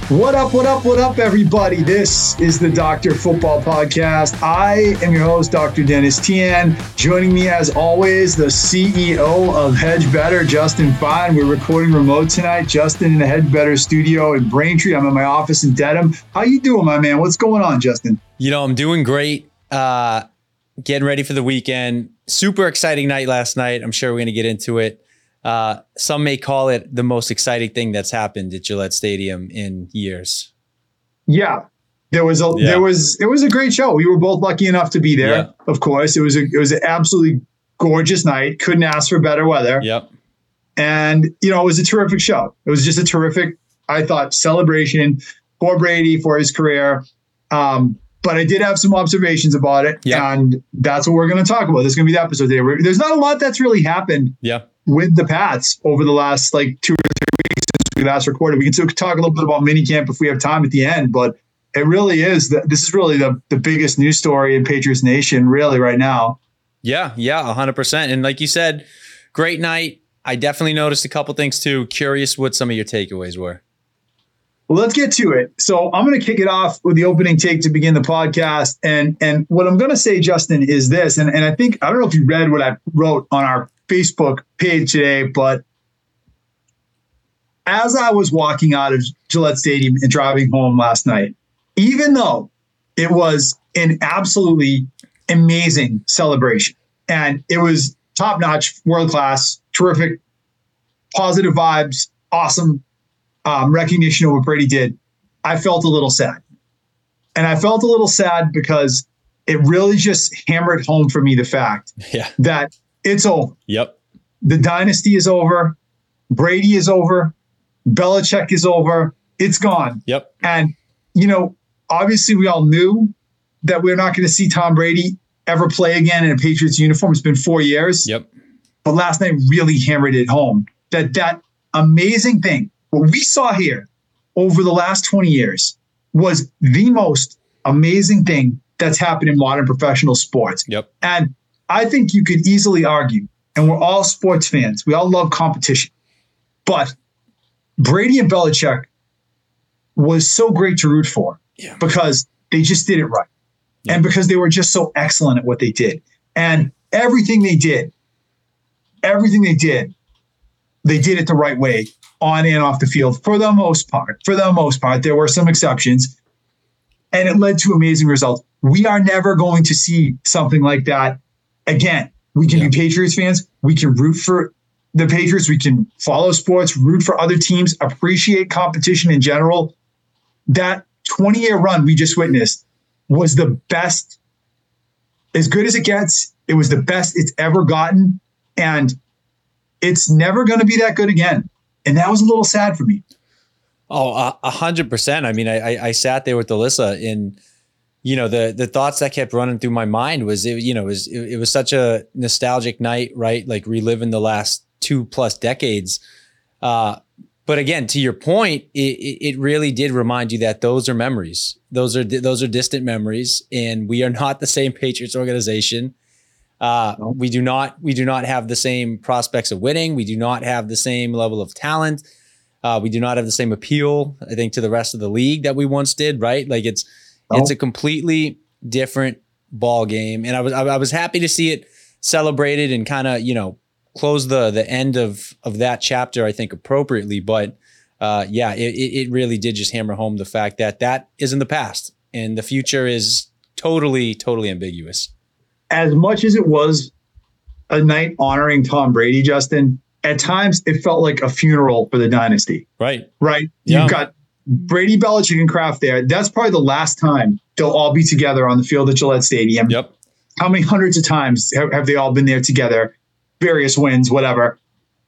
What up, what up, what up, everybody? This is the Dr. Football Podcast. I am your host, Dr. Dennis Tian. Joining me, as always, the CEO of Hedge Better, Justin Fine. We're recording remote tonight. Justin in the Hedge Better studio in Braintree. I'm in my office in Dedham. How you doing, my man? What's going on, Justin? You know, I'm doing great. Getting ready for the weekend. Super exciting night last night. I'm sure we're going to get into it. Some may call it the most exciting thing that's happened at Gillette Stadium in years. Yeah, it was a great show. We were both lucky enough to be there. Yeah. Of course, it was an absolutely gorgeous night. Couldn't ask for better weather. Yep. And it was a terrific show. It was just a terrific, I thought, celebration for Brady for his career. But I did have some observations about it, and that's what we're going to talk about. There's going to be the episode today. There's not a lot that's really happened. With the Pats over the last 2 or 3 weeks since we last recorded. We can still talk a little bit about minicamp if we have time at the end, but it really is this is really the biggest news story in Patriots Nation really right now. Yeah, 100%. And like you said, great night. I definitely noticed a couple things too. Curious what some of your takeaways were. Well, let's get to it. So I'm going to kick it off with the opening take to begin the podcast. And what I'm going to say, Justin, is this, and I don't know if you read what I wrote on our Facebook page today, but as I was walking out of Gillette Stadium and driving home last night, even though it was an absolutely amazing celebration and it was top-notch, world-class, terrific, positive vibes, awesome recognition of what Brady did, I felt a little sad. And I felt a little sad because it really just hammered home for me the fact that it's over. Yep. The dynasty is over. Brady is over. Belichick is over. It's gone. Yep. And, obviously we all knew that we're not going to see Tom Brady ever play again in a Patriots uniform. It's been 4 years. Yep. But last night really hammered it home that amazing thing, what we saw here over the last 20 years was the most amazing thing that's happened in modern professional sports. Yep. And I think you could easily argue, and we're all sports fans, we all love competition, but Brady and Belichick was so great to root for because they just did it right. Yeah. And because they were just so excellent at what they did. And everything they did, they did it the right way on and off the field for the most part. There were some exceptions, and it led to amazing results. We are never going to see something like that again. We can be Patriots fans. We can root for the Patriots. We can follow sports, root for other teams, appreciate competition in general. That 20-year run we just witnessed was the best, as good as it gets. It was the best it's ever gotten. And it's never going to be that good again. And that was a little sad for me. Oh, 100%. I mean, I sat there with Alyssa and, the thoughts that kept running through my mind was, it was such a nostalgic night, right? Like reliving the last 2+ decades. But again, to your point, it really did remind you that those are memories. Those are distant memories, and we are not the same Patriots organization. We do not have the same prospects of winning. We do not have the same level of talent. We do not have the same appeal, I think, to the rest of the league that we once did, right? Like it's a completely different ball game. And I was happy to see it celebrated and kind of, close the end of that chapter, I think, appropriately. But it really did just hammer home the fact that is in the past and the future is totally, totally ambiguous. As much as it was a night honoring Tom Brady, Justin, at times it felt like a funeral for the dynasty. Right. Yeah. You've got Brady, Belichick, and Kraft there. That's probably the last time they'll all be together on the field at Gillette Stadium. Yep. How many hundreds of times have they all been there together? Various wins, whatever.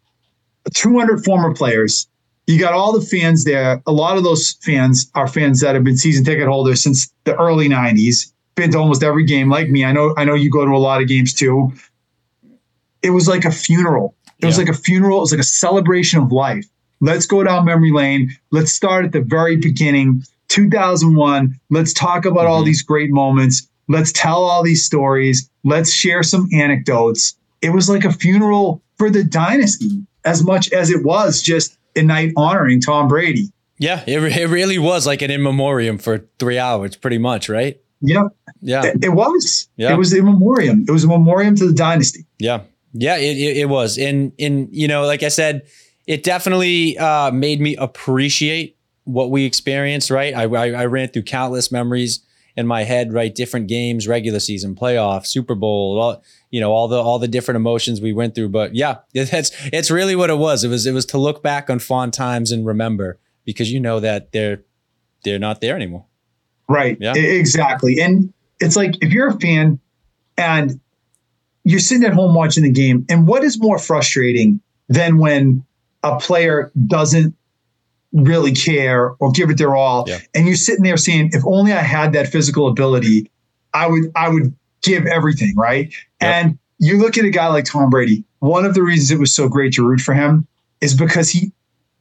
200 former players. You got all the fans there. A lot of those fans are fans that have been season ticket holders since the early 90s. Been to almost every game like me. I know you go to a lot of games too. It was like a funeral. It was like a funeral. It was like a celebration of life. Let's go down memory lane. Let's start at the very beginning, 2001. Let's talk about all these great moments. Let's tell all these stories. Let's share some anecdotes. It was like a funeral for the dynasty as much as it was just a night honoring Tom Brady. Yeah, it really was like an in memoriam for 3 hours, pretty much, right? Yep. Yeah. It was. Yeah. It was a memoriam. It was a memoriam to the dynasty. Yeah. Yeah, it was. And like I said, it definitely made me appreciate what we experienced, right? I ran through countless memories in my head, right? Different games, regular season, playoff, Super Bowl, all the different emotions we went through. But yeah, it's really what it was. It was to look back on fond times and remember, because that they're not there anymore. Right. Yeah. Exactly. And it's like, if you're a fan and you're sitting at home watching the game, and what is more frustrating than when a player doesn't really care or give it their all, and you're sitting there saying, if only I had that physical ability, I would give everything, right? Yep. And you look at a guy like Tom Brady. One of the reasons it was so great to root for him is because he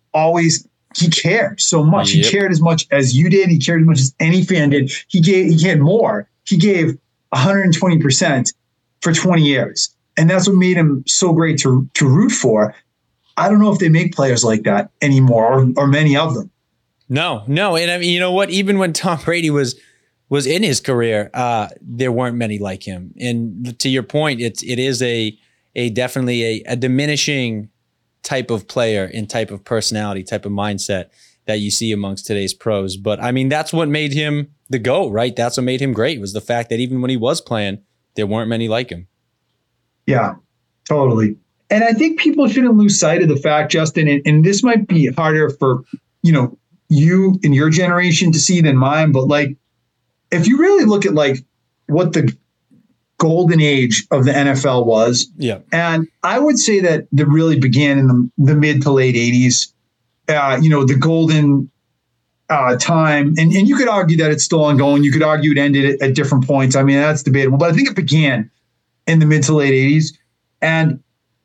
cared so much. Yep. He cared as much as you did. He cared as much as any fan did. He had more. He gave 120% for 20 years. And that's what made him so great to root for. I don't know if they make players like that anymore, or many of them. No. And I mean, you know what? Even when Tom Brady was in his career, there weren't many like him. And to your point, it is a definitely a diminishing type of player and type of personality, type of mindset that you see amongst today's pros. But I mean, that's what made him the GOAT, right? That's what made him great, was the fact that even when he was playing, there weren't many like him. Yeah, totally. And I think people shouldn't lose sight of the fact, Justin, and this might be harder for, you in your generation to see than mine, but like, if you really look at like what the golden age of the NFL was. Yeah. And I would say that really began in the mid to late 80s, the golden time. And you could argue that it's still ongoing. You could argue it ended at different points. I mean, that's debatable, but I think it began in the mid to late 80s. And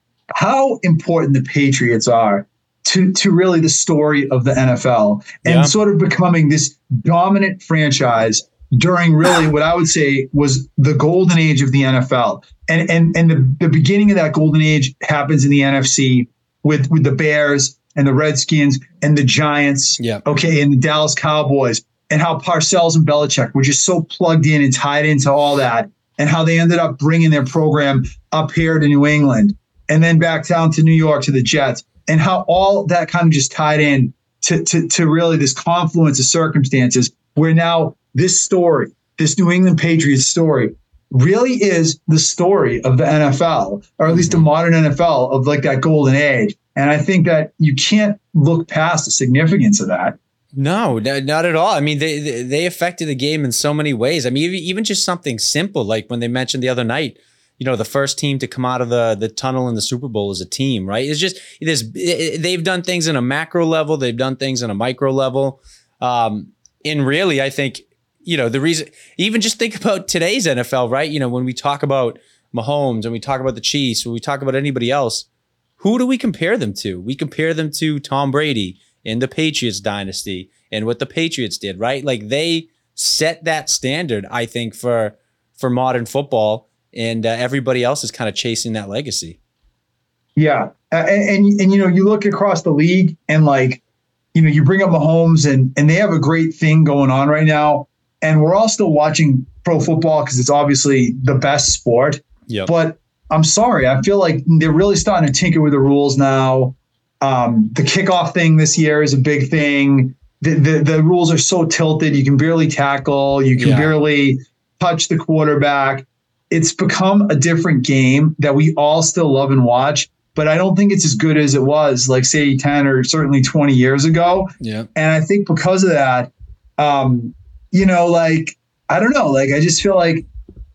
how important the Patriots are to really the story of the NFL and sort of becoming this dominant franchise during really what I would say was the golden age of the NFL. And the beginning of that golden age happens in the NFC with the Bears and the Redskins and the Giants, and the Dallas Cowboys, and how Parcells and Belichick were just so plugged in and tied into all that, and how they ended up bringing their program up here to New England and then back down to New York to the Jets, and how all that kind of just tied in to really this confluence of circumstances where now this story, this New England Patriots story, really is the story of the NFL, or at least the modern NFL of like that golden age. And I think that you can't look past the significance of that. No, not at all. I mean, they affected the game in so many ways. I mean, even just something simple, like when they mentioned the other night, the first team to come out of the tunnel in the Super Bowl is a team, right? It's just, they've done things in a macro level. They've done things on a micro level. And really, I think, the reason, even just think about today's NFL, right? When we talk about Mahomes and we talk about the Chiefs, when we talk about anybody else, who do we compare them to? We compare them to Tom Brady in the Patriots dynasty and what the Patriots did, right? Like, they set that standard, I think, for modern football, and everybody else is kind of chasing that legacy. Yeah. And you look across the league and like, you bring up Mahomes and they have a great thing going on right now. And we're all still watching pro football because it's obviously the best sport. Yep. But I'm sorry, I feel like they're really starting to tinker with the rules now. The kickoff thing this year is a big thing. The rules are so tilted. You can barely tackle. You can barely touch the quarterback. It's become a different game that we all still love and watch. But I don't think it's as good as it was, like, say, 10 or certainly 20 years ago. Yeah. And I think because of that, like, I don't know, like, I just feel like,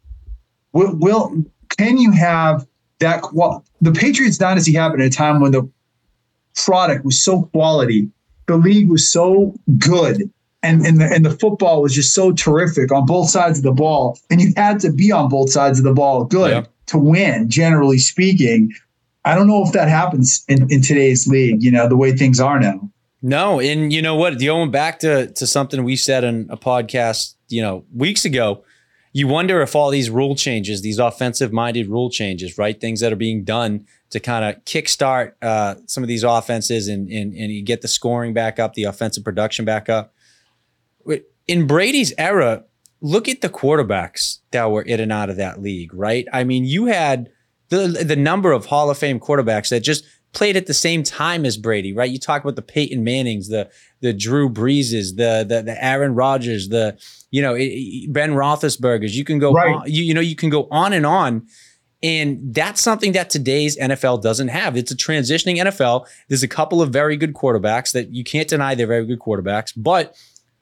can you have that? The Patriots dynasty happened at a time when the product was so quality, the league was so good, and the football was just so terrific on both sides of the ball, and you had to be on both sides of the ball good to win, generally speaking. I don't know if that happens in today's league, the way things are now. No, and you know what? Going back to something we said in a podcast, weeks ago, you wonder if all these rule changes, these offensive minded rule changes, right? Things that are being done to kind of kickstart some of these offenses and you get the scoring back up, the offensive production back up. In Brady's era, look at the quarterbacks that were in and out of that league, right? I mean, you had the number of Hall of Fame quarterbacks that just played at the same time as Brady, right? You talk about the Peyton Mannings, the Drew Breeses, the Aaron Rodgers, Ben Roethlisberger's. You can go on, you can go on and on. And that's something that today's NFL doesn't have. It's a transitioning NFL. There's a couple of very good quarterbacks that you can't deny they're very good quarterbacks. But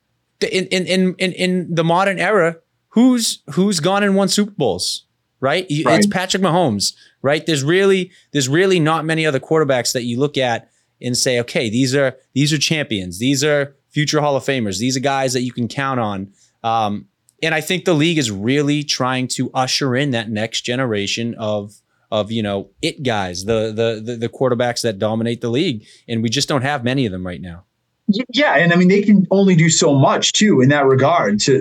in the modern era, who's gone and won Super Bowls, right? It's Patrick Mahomes, right? There's really not many other quarterbacks that you look at and say, okay, these are champions. These are future Hall of Famers. These are guys that you can count on. And I think the league is really trying to usher in that next generation of it guys, the quarterbacks that dominate the league, and we just don't have many of them right now. Yeah, and I mean they can only do so much too in that regard to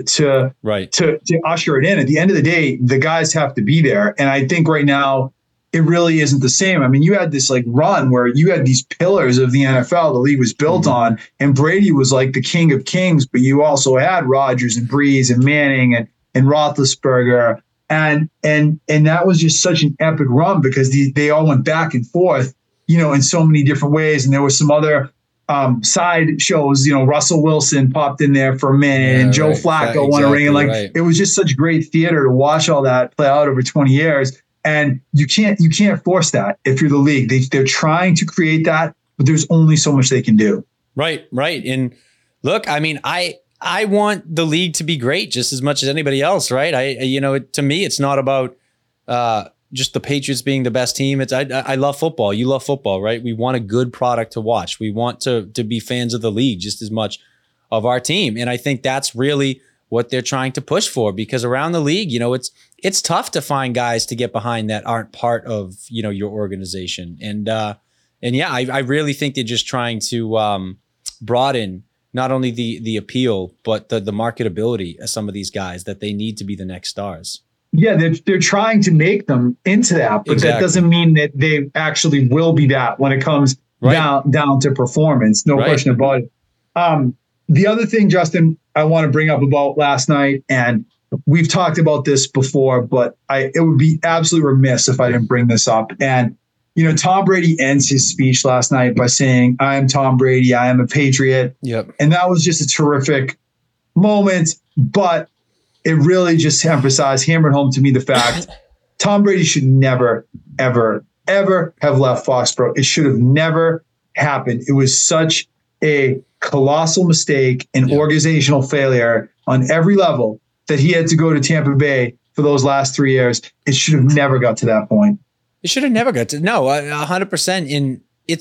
usher it in. At the end of the day, the guys have to be there, and I think right now it really isn't the same. I mean, you had this like run where you had these pillars of the NFL the league was built on, and Brady was like the king of kings, but you also had Rodgers and Breeze and Manning and Roethlisberger, and that was just such an epic run because they all went back and forth, in so many different ways, and there were some other side shows, Russell Wilson popped in there for a minute and Joe Flacco won a ring. And it was just such great theater to watch all that play out over 20 years. And you can't force that if you're the league. They're trying to create that, but there's only so much they can do. Right. And look, I mean, I want the league to be great just as much as anybody else, right? To me, it's not about just the Patriots being the best team. I love football. You love football, right? We want a good product to watch. We want to be fans of the league just as much of our team. And I think that's really what they're trying to push for, because around the league, it's tough to find guys to get behind that aren't part of, your organization. And yeah, I really think they're just trying to broaden not only the appeal, but the marketability of some of these guys that they need to be the next stars. Yeah, they're trying to make them into that, but that doesn't mean that they actually will be that when it comes down to performance. No question about it. The other thing, Justin, I want to bring up about last night, and we've talked about this before, but it would be absolutely remiss if I didn't bring this up. And, Tom Brady ends his speech last night by saying, "I am Tom Brady. I am a Patriot." Yep. And that was just a terrific moment, but it really just hammered home to me the fact Tom Brady should never, ever, ever have left Foxborough. It should have never happened. It was such a colossal mistake and organizational failure on every level that he had to go to Tampa Bay for those last 3 years. It should have never got to that point. It should have never got to 100%. And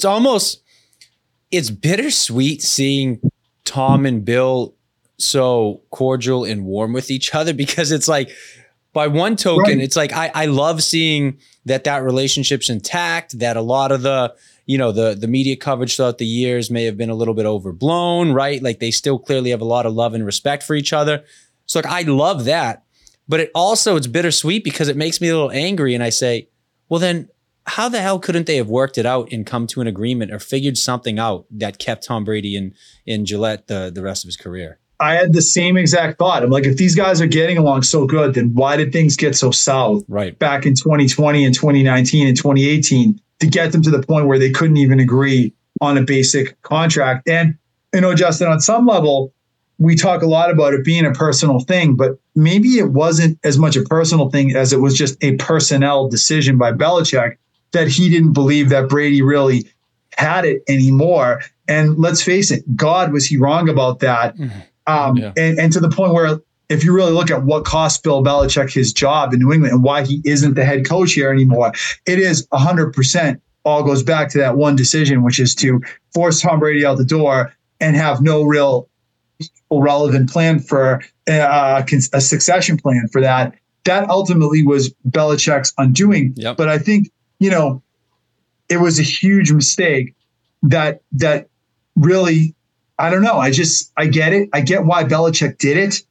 it's bittersweet seeing Tom and Bill so cordial and warm with each other, because it's like, by one token, it's like I love seeing that relationship's intact, that a lot of the media coverage throughout the years may have been a little bit overblown, right? Like they still clearly have a lot of love and respect for each other. So like I love that, but it's bittersweet because it makes me a little angry, and I say, well then how the hell couldn't they have worked it out and come to an agreement or figured something out that kept Tom Brady in Gillette the rest of his career? I had the same exact thought. I'm like, if these guys are getting along so good, then why did things get so south back in 2020 and 2019 and 2018 to get them to the point where they couldn't even agree on a basic contract? And, Justin, on some level, we talk a lot about it being a personal thing, but maybe it wasn't as much a personal thing as it was just a personnel decision by Belichick that he didn't believe that Brady really had it anymore. And let's face it, God, was he wrong about that? And to the point where if you really look at what cost Bill Belichick his job in New England and why he isn't the head coach here anymore, it is 100% all goes back to that one decision, which is to force Tom Brady out the door and have no real relevant plan for a succession plan for that. That ultimately was Belichick's undoing. Yep. But I think, it was a huge mistake that really, I don't know. I get it. I get why Belichick did it.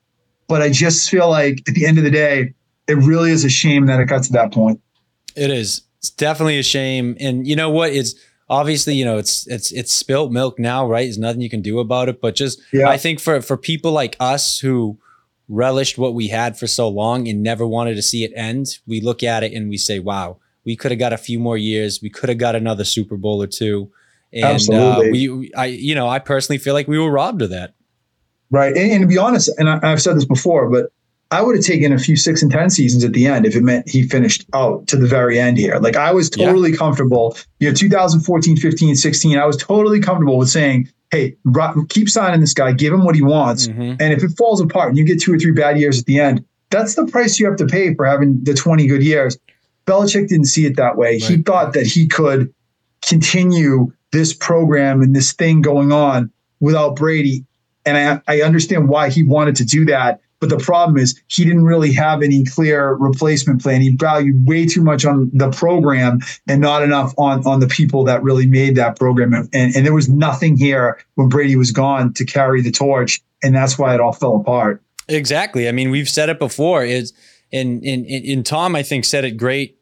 But I just feel like at the end of the day, it really is a shame that it got to that point. It is. It's definitely a shame. And you know what? It's obviously, it's spilt milk now, right? There's nothing you can do about it. But just, I think for people like us who relished what we had for so long and never wanted to see it end, we look at it and we say, wow, we could have got a few more years. We could have got another Super Bowl or two. And Absolutely. I personally feel like we were robbed of that. Right. And to be honest, and I've said this before, but I would have taken a few 6 and 10 seasons at the end if it meant he finished out to the very end here. Like I was totally comfortable, 2014, 15, 16, I was totally comfortable with saying, hey, keep signing this guy, give him what he wants. And if it falls apart and you get 2 or 3 bad years at the end, that's the price you have to pay for having the 20 good years. Belichick didn't see it that way. Right. He thought that he could continue this program and this thing going on without Brady. And I understand why he wanted to do that. But the problem is he didn't really have any clear replacement plan. He valued way too much on the program and not enough on the people that really made that program. And there was nothing here when Brady was gone to carry the torch. And that's why it all fell apart. Exactly. I mean, we've said it before. And Tom, I think, said it great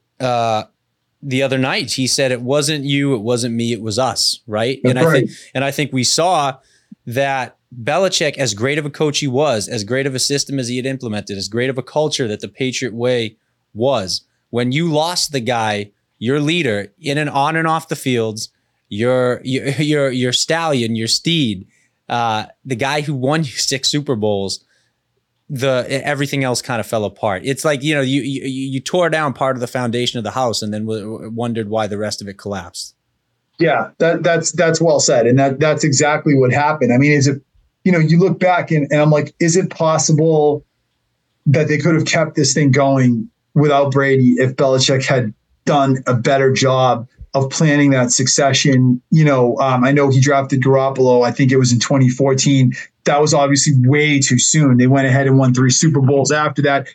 the other night. He said, it wasn't you, it wasn't me, it was us. Right. And I think we saw that Belichick, as great of a coach he was, as great of a system as he had implemented, as great of a culture that the Patriot way was, when you lost the guy, your leader, in and on and off the fields, your stallion, your steed, the guy who won you 6 Super Bowls, everything else kind of fell apart. It's like, you tore down part of the foundation of the house and then wondered why the rest of it collapsed. Yeah, that's well said. And that's exactly what happened. I mean, you look back and I'm like, is it possible that they could have kept this thing going without Brady if Belichick had done a better job of planning that succession? I know he drafted Garoppolo. I think it was in 2014. That was obviously way too soon. They went ahead and won 3 Super Bowls after that.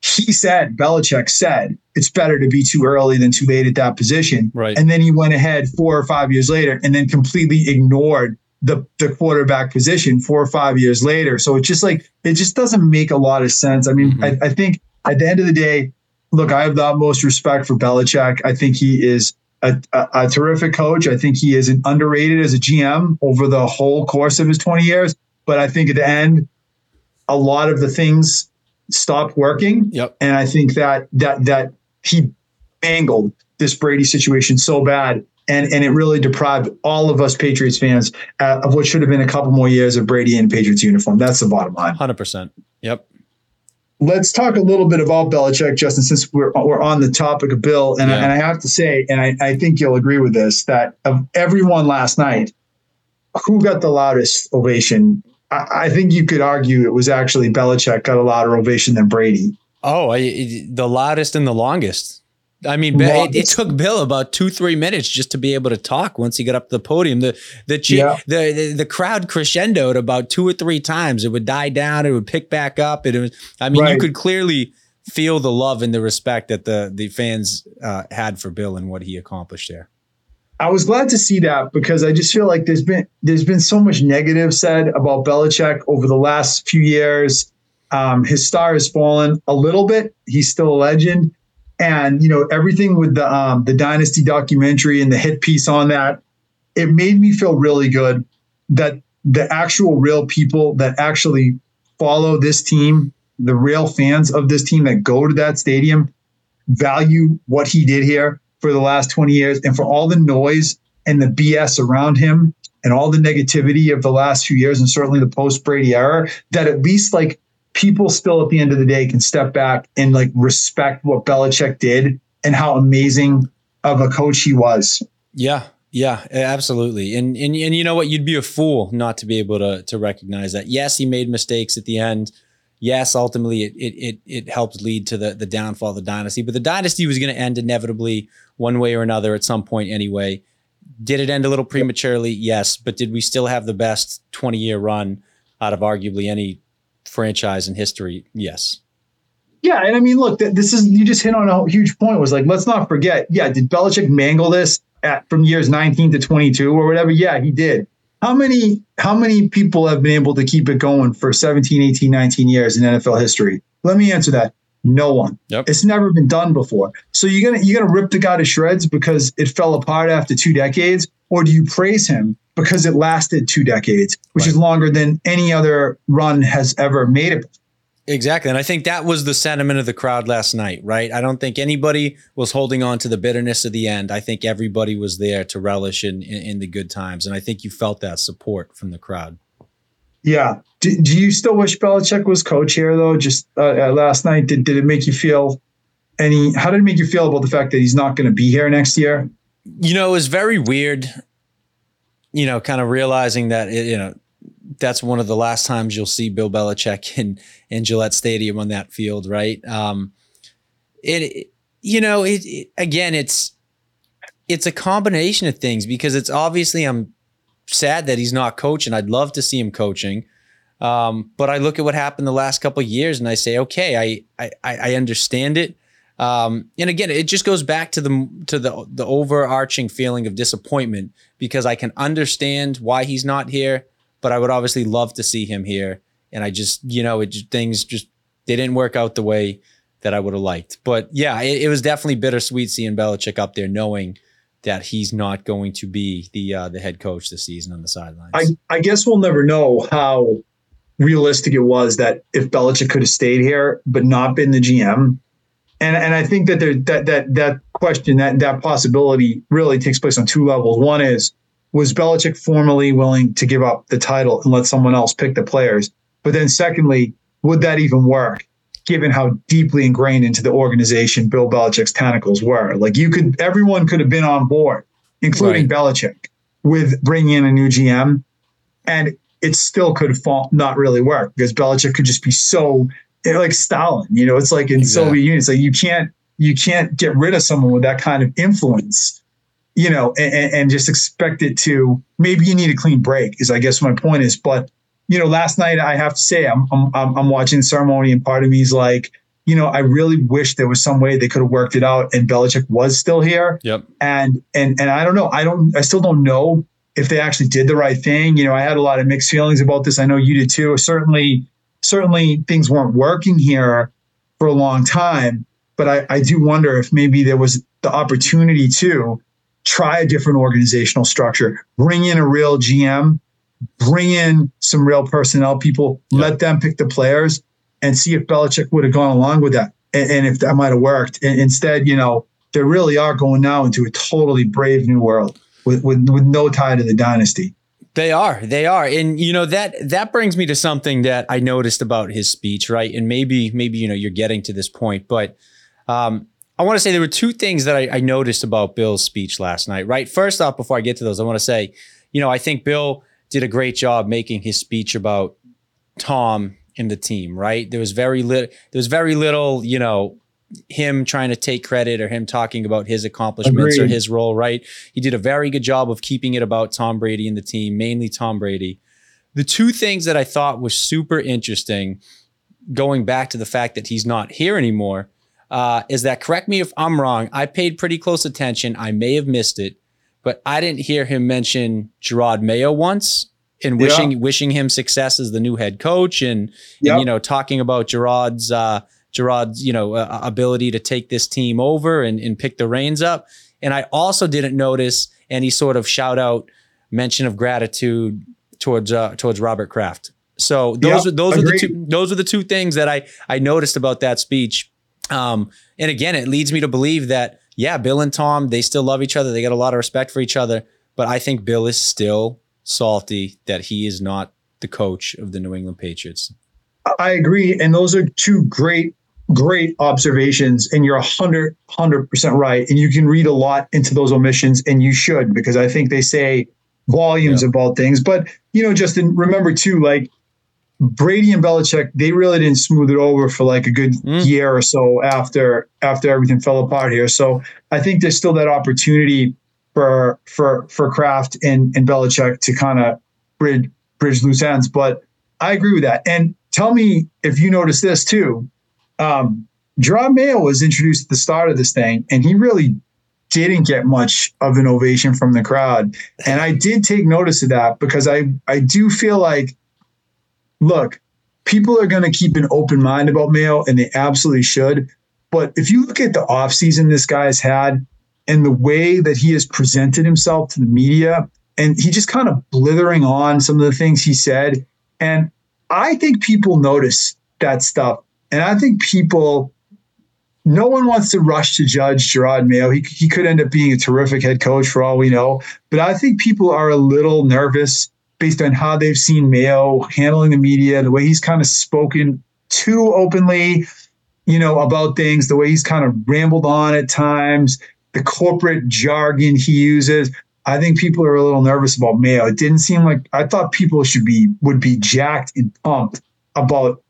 Belichick said, it's better to be too early than too late at that position. Right. And then he went ahead 4 or 5 years later and then completely ignored the quarterback position 4 or 5 years later. So it just doesn't make a lot of sense. I mean, I think at the end of the day, look, I have the utmost respect for Belichick. I think he is a terrific coach. I think he is underrated as a GM over the whole course of his 20 years. But I think at the end, a lot of the things stopped working. Yep. And I think that he mangled this Brady situation so bad. And it really deprived all of us Patriots fans of what should have been a couple more years of Brady in Patriots uniform. That's the bottom line. 100%. Yep. Let's talk a little bit about Belichick, Justin, since we're on the topic of Bill. And I have to say, and I think you'll agree with this, that of everyone last night, who got the loudest ovation? I think you could argue it was actually Belichick got a louder ovation than Brady. Oh, the loudest and the longest. I mean, it took Bill about 2-3 minutes just to be able to talk once he got up to the podium. The crowd crescendoed about 2 or 3 times. It would die down. It would pick back up. You could clearly feel the love and the respect that the fans had for Bill and what he accomplished there. I was glad to see that because I just feel like there's been so much negative said about Belichick over the last few years. His star has fallen a little bit. He's still a legend. And, everything with the Dynasty documentary and the hit piece on that, it made me feel really good that the actual real people that actually follow this team, the real fans of this team that go to that stadium, value what he did here for the last 20 years. And for all the noise and the BS around him and all the negativity of the last few years, and certainly the post-Brady era, that at least people still at the end of the day can step back and respect what Belichick did and how amazing of a coach he was. Yeah, absolutely. And you know what? You'd be a fool not to be able to recognize that. Yes, he made mistakes at the end. Yes, ultimately it helped lead to the downfall of the dynasty, but the dynasty was going to end inevitably one way or another at some point anyway. Did it end a little prematurely? Yes, but did we still have the best 20-year run out of arguably any franchise in history? Yes. Yeah. And I mean, look, you just hit on a huge point. Was let's not forget. Yeah. Did Belichick mangle this from years 19 to 22 or whatever? Yeah, he did. How many people have been able to keep it going for 17, 18, 19 years in NFL history? Let me answer that. No one. Yep. It's never been done before. So you're gonna rip the guy to shreds because it fell apart after 2 decades, or do you praise him because it lasted 2 decades, which is longer than any other run has ever made it? Exactly. And I think that was the sentiment of the crowd last night, right? I don't think anybody was holding on to the bitterness of the end. I think everybody was there to relish in the good times. And I think you felt that support from the crowd. Yeah. Do you still wish Belichick was coach here, though? Just last night, did it make you feel how did it make you feel about the fact that he's not going to be here next year? It was very weird, kind of realizing that, that's one of the last times you'll see Bill Belichick in Gillette Stadium on that field, right? Again, it's a combination of things, because it's obviously, I'm sad that he's not coaching. I'd love to see him coaching. But I look at what happened the last couple of years and I say, okay, I understand it. And again, it just goes back to the overarching feeling of disappointment, because I can understand why he's not here, but I would obviously love to see him here. And I just, things they didn't work out the way that I would have liked. But yeah, it was definitely bittersweet seeing Belichick up there, knowing that he's not going to be the head coach this season on the sidelines. I guess we'll never know how realistic it was that if Belichick could have stayed here but not been the GM. And I think that that question, that possibility really takes place on 2 levels. One is, was Belichick formally willing to give up the title and let someone else pick the players? But then secondly, would that even work, given how deeply ingrained into the organization Bill Belichick's tentacles were? Like, everyone could have been on board, including Belichick, with bringing in a new GM, and it still could have not really work, because Belichick could just be so, like Stalin, it's like in Soviet Union. It's like you can't get rid of someone with that kind of influence, and just expect it to. Maybe you need a clean break, is I guess my point is. But last night, I have to say, I'm watching the ceremony, and part of me is like, I really wish there was some way they could have worked it out and Belichick was still here. Yep. And I don't know. I still don't know if they actually did the right thing. I had a lot of mixed feelings about this. I know you did too. Certainly things weren't working here for a long time, but I do wonder if maybe there was the opportunity to try a different organizational structure, bring in a real GM, bring in some real personnel people, let them pick the players, and see if Belichick would have gone along with that, and if that might have worked. And instead, they really are going now into a totally brave new world with no tie to the dynasty. They are. And that brings me to something that I noticed about his speech, right? And maybe you're getting to this point, but I want to say there were 2 things that I noticed about Bill's speech last night, right? First off, before I get to those, I want to say, I think Bill did a great job making his speech about Tom and the team, right? There was very little, him trying to take credit or him talking about his accomplishments or his role, right? He did a very good job of keeping it about Tom Brady and the team, mainly Tom Brady. The 2 things that I thought was super interesting, going back to the fact that he's not here anymore, is that, correct me if I'm wrong, I paid pretty close attention, I may have missed it, but I didn't hear him mention Gerard Mayo once, and wishing him success as the new head coach, and talking about Gerard's ability to take this team over and pick the reins up. And I also didn't notice any sort of shout out mention of gratitude towards Robert Kraft. So those were the 2 things that I noticed about that speech. And again, it leads me to believe that, Bill and Tom, they still love each other. They got a lot of respect for each other, but I think Bill is still salty that he is not the coach of the New England Patriots. I agree. And those are 2 great observations. And you're 100% right. And you can read a lot into those omissions, and you should, because I think they say volumes about things. But, Justin, remember too, like, Brady and Belichick, they really didn't smooth it over for like a good year or so after everything fell apart here. So I think there's still that opportunity for Kraft and Belichick to kind of bridge loose ends. But I agree with that. And tell me if you noticed this too. Gerard Mayo was introduced at the start of this thing, and he really didn't get much of an ovation from the crowd. And I did take notice of that because I do feel like, look, people are going to keep an open mind about Mayo, and they absolutely should. But if you look at the offseason this guy has had and the way that he has presented himself to the media, and he just kind of blithering on some of the things he said. And I think people notice that stuff. And I think no one wants to rush to judge Jerod Mayo. He could end up being a terrific head coach for all we know. But I think people are a little nervous based on how they've seen Mayo handling the media, the way he's kind of spoken too openly, about things, the way he's kind of rambled on at times, the corporate jargon he uses. I think people are a little nervous about Mayo. It didn't seem like, I thought people would be jacked and pumped about,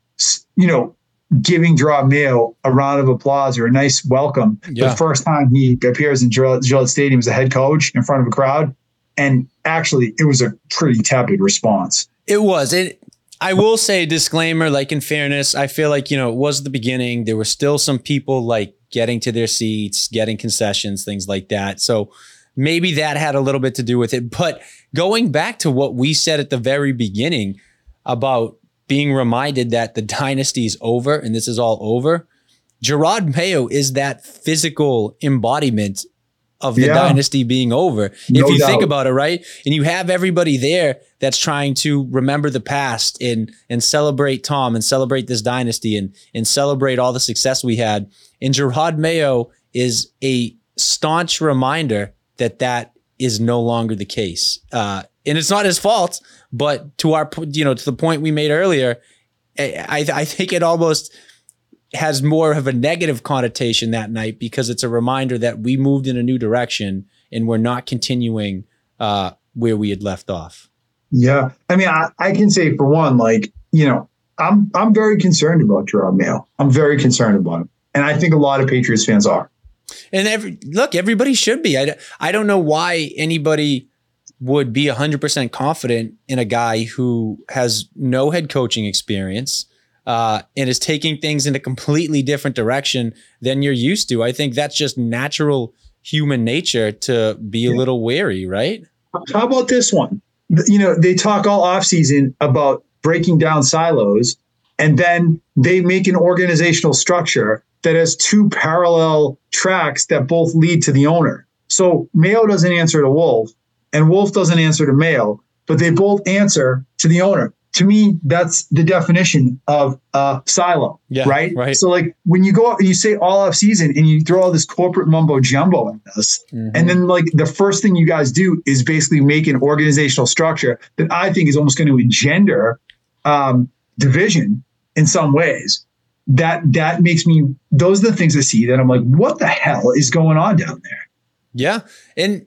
giving Jerod Mayo a round of applause or a nice welcome the first time he appears in Gillette Stadium as a head coach in front of a crowd. And actually, it was a pretty tepid response. It was. I will say, disclaimer, like in fairness, I feel like, it was the beginning. There were still some people like getting to their seats, getting concessions, things like that. So maybe that had a little bit to do with it. But going back to what we said at the very beginning about being reminded that the dynasty is over and this is all over, Jerod Mayo is that physical embodiment of the dynasty being over. No if you doubt. think about it, right? And you have everybody there that's trying to remember the past and celebrate Tom and celebrate this dynasty and celebrate all the success we had. And Jerod Mayo is a staunch reminder that is no longer the case. And it's not his fault, but to the point we made earlier, I think it almost has more of a negative connotation that night because it's a reminder that we moved in a new direction and we're not continuing where we had left off. Yeah. I mean, I can say for one, I'm very concerned about Jerod Mayo. I'm very concerned about him. And I think a lot of Patriots fans are. And everybody should be. I don't know why anybody would be 100% confident in a guy who has no head coaching experience, and is taking things in a completely different direction than you're used to. I think that's just natural human nature to be a little wary, right? How about this one? They talk all offseason about breaking down silos, and then they make an organizational structure that has two parallel tracks that both lead to the owner. So Mayo doesn't answer to Wolf, and Wolf doesn't answer to Mayo, but they both answer to the owner. To me, that's the definition of a silo, right? So when you go out and you say all off season and you throw all this corporate mumbo jumbo at us, and then the first thing you guys do is basically make an organizational structure that I think is almost going to engender division in some ways. That makes me, those are the things I see that I'm like, what the hell is going on down there? Yeah. And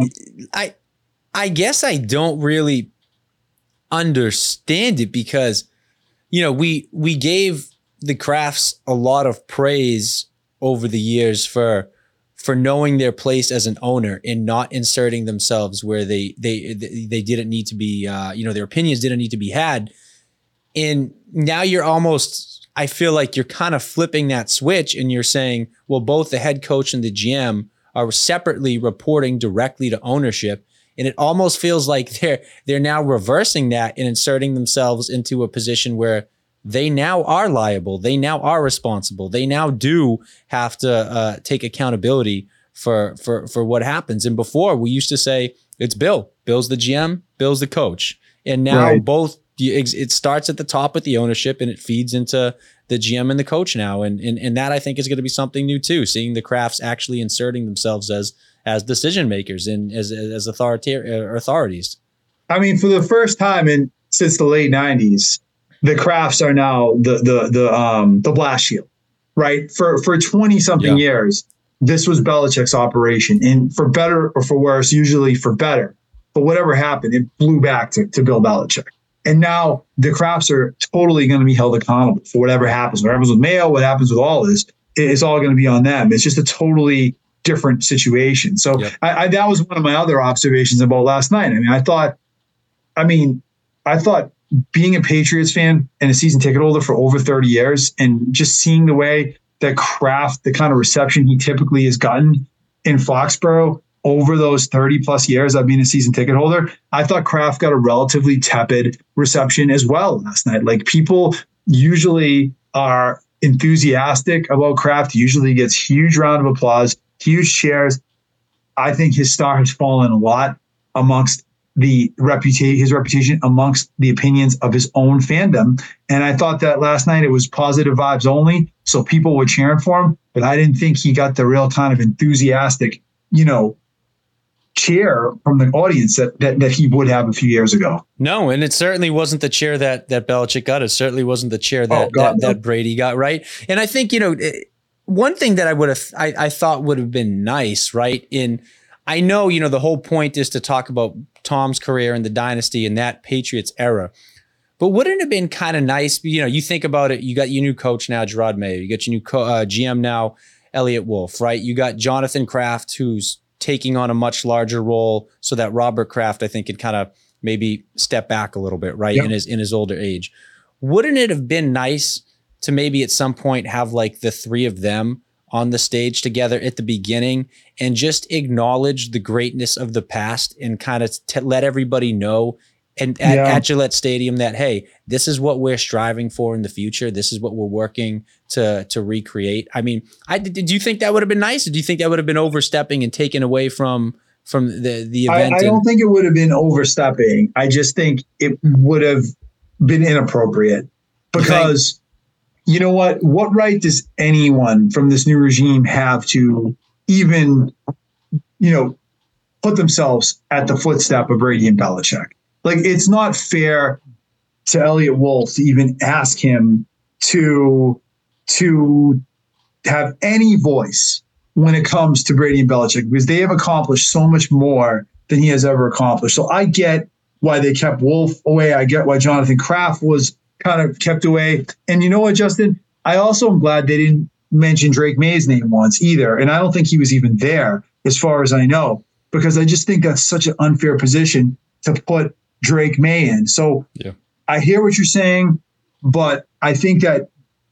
I guess I don't really understand it because, we gave the Krafts a lot of praise over the years for knowing their place as an owner and not inserting themselves where they didn't need to be, their opinions didn't need to be had. And now you're almost, I feel like you're kind of flipping that switch and you're saying, well, both the head coach and the GM are separately reporting directly to ownership. And it almost feels like they're now reversing that and inserting themselves into a position where they now are liable. They now are responsible. They now do have to take accountability for what happens. And before we used to say it's Bill. Bill's the GM. Bill's the coach. And now both. It starts at the top with the ownership and it feeds into the GM and the coach now. And that I think is going to be something new too. Seeing the Krafts actually inserting themselves as decision makers and as authorities. I mean, for the first time since the late 90s, the Krafts are now the blast shield, right? For 20 something years, this was Belichick's operation, and for better or for worse, usually for better. But whatever happened, it blew back to Bill Belichick. And now the Krafts are totally going to be held accountable for whatever happens. What happens with Mayo, what happens with all this, it's all going to be on them. It's just a totally different situation. So that was one of my other observations about last night. I thought being a Patriots fan and a season ticket holder for over 30 years and just seeing the way that Kraft, the kind of reception he typically has gotten in Foxborough over those 30 plus years I've been a season ticket holder, I thought Kraft got a relatively tepid reception as well last night. Like, people usually are enthusiastic about Kraft, usually gets huge round of applause, huge cheers. I think his star has fallen a lot amongst his reputation amongst the opinions of his own fandom. And I thought that last night it was positive vibes only. So people were cheering for him, but I didn't think he got the real kind of enthusiastic, cheer from the audience that he would have a few years ago. No, and it certainly wasn't the cheer that Belichick got. It certainly wasn't the cheer that Brady got, right? And I think, one thing that I thought would have been nice, right? I know, the whole point is to talk about Tom's career and the dynasty and that Patriots era. But wouldn't it have been kind of nice? You think about it, you got your new coach now, Gerard Mayo. You got your new GM now, Elliott Wolf, right? You got Jonathan Kraft, who's taking on a much larger role so that Robert Kraft, I think, could kind of maybe step back a little bit, right? Yep. In his older age. Wouldn't it have been nice to maybe at some point have like the three of them on the stage together at the beginning and just acknowledge the greatness of the past and kind of let everybody know at Gillette Stadium that, hey, this is what we're striving for in the future. This is what we're working to recreate. I mean, do you think that would have been nice? Or do you think that would have been overstepping and taken away from the event? I don't think it would have been overstepping. I just think it would have been inappropriate because you know what? What right does anyone from this new regime have to even, put themselves at the footstep of Brady and Belichick? Like, it's not fair to Elliott Wolf to even ask him to have any voice when it comes to Brady and Belichick, because they have accomplished so much more than he has ever accomplished. So I get why they kept Wolf away. I get why Jonathan Kraft was kind of kept away. And you know what, Justin? I also am glad they didn't mention Drake May's name once either. And I don't think he was even there, as far as I know, because I just think that's such an unfair position to put Drake May in. So I hear what you're saying, but I think it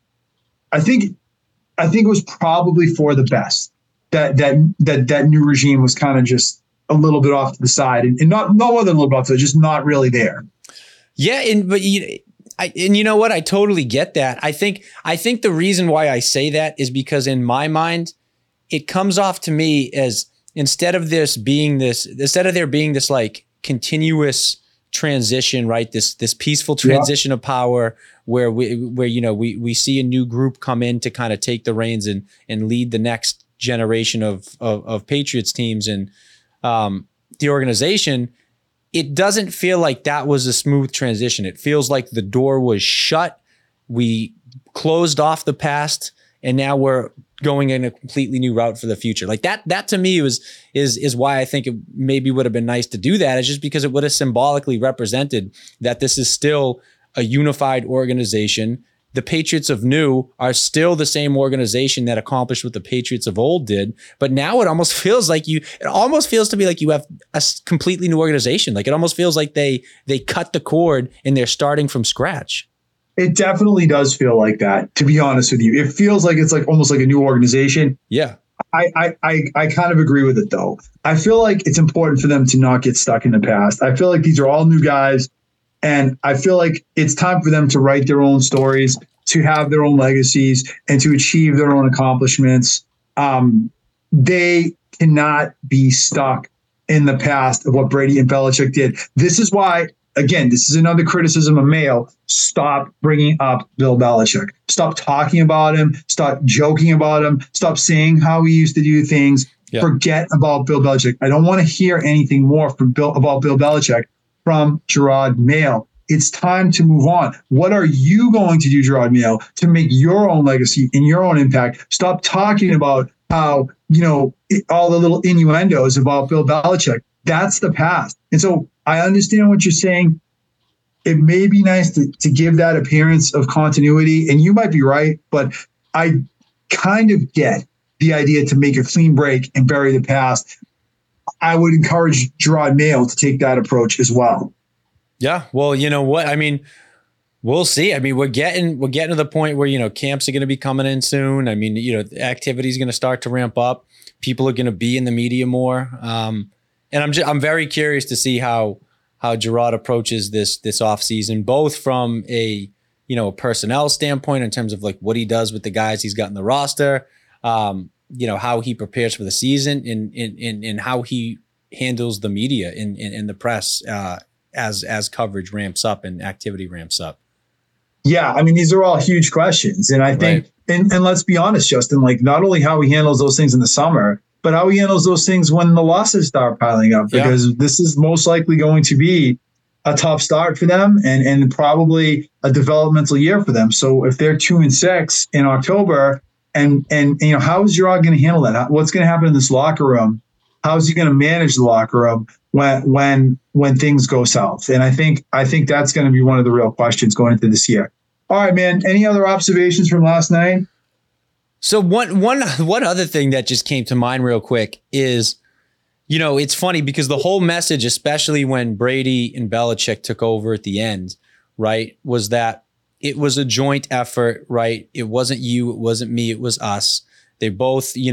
was probably for the best that new regime was kind of just a little bit off to the side and not more than a little bit off, so just not really there. Yeah, and you know what? I totally get that. I think the reason why I say that is because in my mind, it comes off to me as instead of there being this like continuous transition, right? This peaceful transition of power where we see a new group come in to kind of take the reins and lead the next generation of Patriots teams and the organization. It doesn't feel like that was a smooth transition. It feels like the door was shut. We closed off the past, and now we're going in a completely new route for the future. Like that to me is why I think it maybe would have been nice to do that. It's just because it would have symbolically represented that this is still a unified organization. The Patriots of new are still the same organization that accomplished what the Patriots of old did. But now it almost feels to me like you have a completely new organization. Like it almost feels like they cut the cord and they're starting from scratch. It definitely does feel like that, to be honest with you. It feels like it's like almost like a new organization. Yeah. I kind of agree with it, though. I feel like it's important for them to not get stuck in the past. I feel like these are all new guys, and I feel like it's time for them to write their own stories, to have their own legacies, and to achieve their own accomplishments. They cannot be stuck in the past of what Brady and Belichick did. This is why, again, this is another criticism of Mayo. Stop bringing up Bill Belichick. Stop talking about him. Stop joking about him. Stop saying how he used to do things. Yeah. Forget about Bill Belichick. I don't want to hear anything more about Bill Belichick from Gerard Mayo. It's time to move on. What are you going to do, Gerard Mayo, to make your own legacy and your own impact? Stop talking about how, all the little innuendos about Bill Belichick. That's the past. And so I understand what you're saying. It may be nice to give that appearance of continuity, and you might be right, but I kind of get the idea to make a clean break and bury the past. I would encourage Gerard Mayo to take that approach as well. Yeah. Well, you know what? I mean, We'll see. I mean, we're getting to the point where, camps are going to be coming in soon. I mean, activity is going to start to ramp up. People are going to be in the media more. And I'm very curious to see how Gerard approaches this off season, both from a personnel standpoint in terms of like what he does with the guys he's got in the roster, how he prepares for the season and how he handles the media in the press as coverage ramps up and activity ramps up. Yeah, I mean, these are all huge questions. And I think, and let's be honest, Justin, like not only how he handles those things in the summer, but how he handles those things when the losses start piling up, because this is most likely going to be a tough start for them and probably a developmental year for them. So if they're 2-6 in October and how is Gerard going to handle that? What's going to happen in this locker room? How is he going to manage the locker room when things go south? And I think that's going to be one of the real questions going into this year. All right, man. Any other observations from last night? So one other thing that just came to mind real quick is, it's funny because the whole message, especially when Brady and Belichick took over at the end, right, was that it was a joint effort, right? It wasn't you, it wasn't me, it was us. They both, they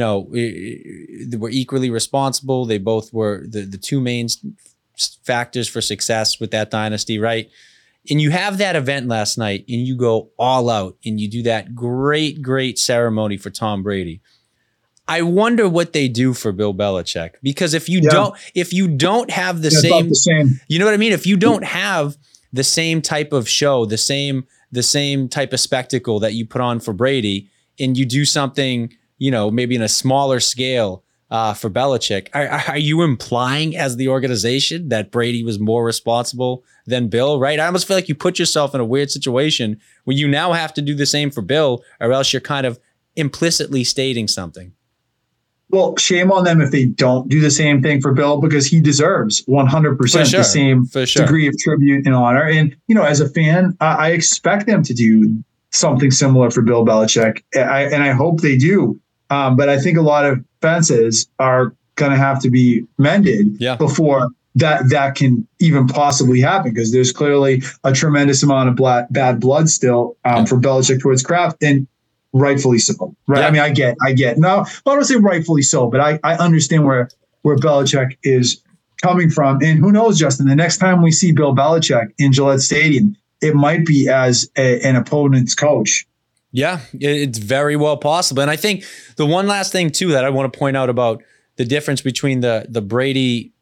were equally responsible. They both were the two main factors for success with that dynasty, right? And you have that event last night and you go all out and you do that great ceremony for Tom Brady. I wonder what they do for Bill Belichick, because if you don't have the same, you know what I mean? If you don't have the same type of show, the same type of spectacle that you put on for Brady, and you do something, maybe in a smaller scale for Belichick, are you implying as the organization that Brady was more responsible than Bill, right? I almost feel like you put yourself in a weird situation where you now have to do the same for Bill, or else you're kind of implicitly stating something. Well, shame on them if they don't do the same thing for Bill, because he deserves 100% the same degree of tribute and honor. And, as a fan, I expect them to do something similar for Bill Belichick. And I hope they do. But I think a lot of fences are going to have to be mended before that can even possibly happen, because there's clearly a tremendous amount of bad blood still for Belichick towards Kraft, and rightfully so. Right? Yeah. I mean, I get. No, I don't say rightfully so, but I understand where Belichick is coming from. And who knows, Justin, the next time we see Bill Belichick in Gillette Stadium, it might be as an opponent's coach. Yeah, it's very well possible. And I think the one last thing too that I want to point out about the difference between the Brady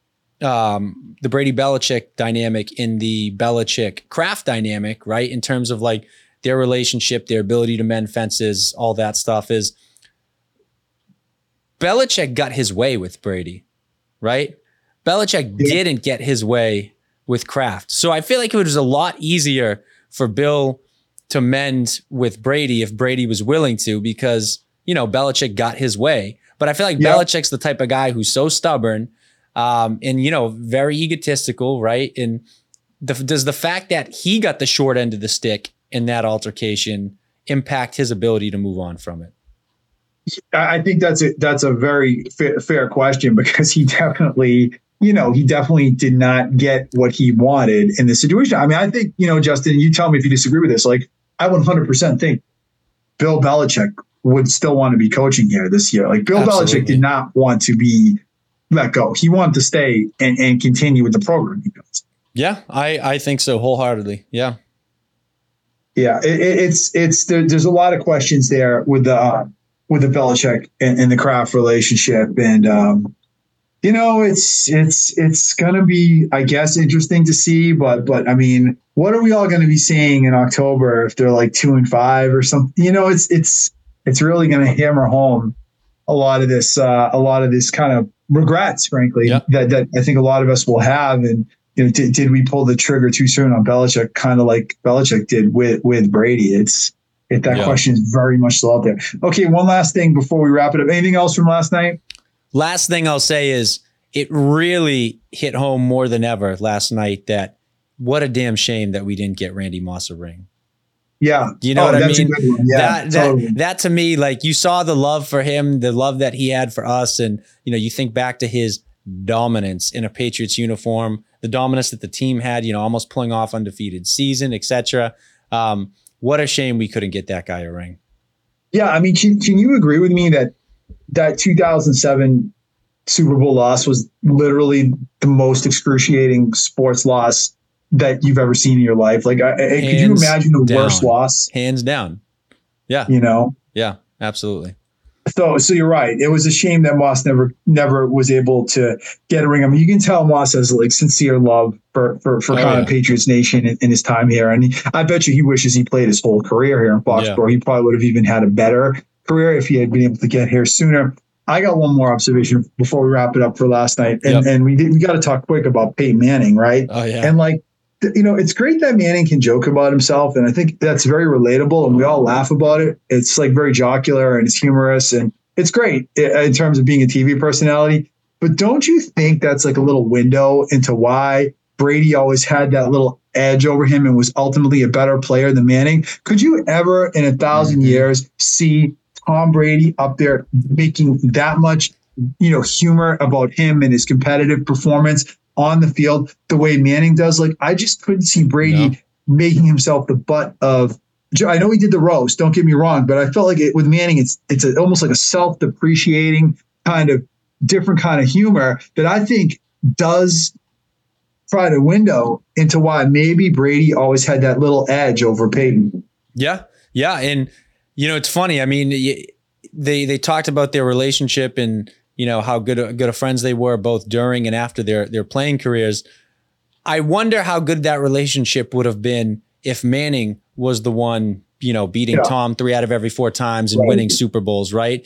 Belichick dynamic and the Belichick Kraft dynamic, right? In terms of like their relationship, their ability to mend fences, all that stuff, is Belichick got his way with Brady, right? Belichick didn't get his way with Kraft. So I feel like it was a lot easier for Bill to mend with Brady if Brady was willing to, because, Belichick got his way. But I feel like Belichick's the type of guy who's so stubborn and, very egotistical, right? And does the fact that he got the short end of the stick in that altercation impact his ability to move on from it? I think that's a very fair question, because he definitely did not get what he wanted in this situation. I mean, I think, Justin, you tell me if you disagree with this. Like, I 100% think Bill Belichick would still want to be coaching here this year. Like, Bill Belichick did not want to be let go. He wanted to stay and continue with the program he built. Yeah, I think so wholeheartedly. Yeah. Yeah, there's a lot of questions there with the Belichick and the Kraft relationship, and it's gonna be, I guess, interesting to see. But I mean, what are we all going to be seeing in October if they're like 2-5 or something? It's really going to hammer home a lot of this kind of regrets, frankly, that I think a lot of us will have. And did we pull the trigger too soon on Belichick, kind of like Belichick did with Brady? That question is very much still out there. Okay, one last thing before we wrap it up. Anything else from last night? Last thing I'll say is it really hit home more than ever last night that what a damn shame that we didn't get Randy Moss a ring. Yeah. You know what I mean? Yeah, that to me, like, you saw the love for him, the love that he had for us. And, you think back to his dominance in a Patriots uniform, the dominance that the team had, almost pulling off undefeated season, etc. What a shame we couldn't get that guy a ring. Yeah, I mean, can you agree with me that 2007 Super Bowl loss was literally the most excruciating sports loss that you've ever seen in your life? Like, could you imagine a worse loss? Hands down. Yeah. You know? Yeah, absolutely. So you're right. It was a shame that Moss never was able to get a ring. I mean, you can tell Moss has like sincere love for kind of Patriots Nation in his time here, and I bet you he wishes he played his whole career here in Foxborough. Yeah. He probably would have even had a better career if he had been able to get here sooner. I got one more observation before we wrap it up for last night, and we got to talk quick about Peyton Manning, right? Oh yeah, and like. You know, it's great that Manning can joke about himself, and I think that's very relatable, and we all laugh about it. It's like very jocular and it's humorous, and it's great in terms of being a TV personality. But don't you think that's like a little window into why Brady always had that little edge over him and was ultimately a better player than Manning? Could you ever in 1,000 years see Tom Brady up there making that much, humor about him and his competitive performance on the field the way Manning does? Like, I just couldn't see Brady making himself the butt of. I know he did the roast, don't get me wrong, but I felt like with Manning, it's almost like a self-depreciating kind of different kind of humor that I think does try to window into why maybe Brady always had that little edge over Peyton. Yeah. And, it's funny. I mean, they talked about their relationship and, how good of friends they were both during and after their playing careers. I wonder how good that relationship would have been if Manning was the one, beating Tom 3 out of every 4 times and winning Super Bowls, right?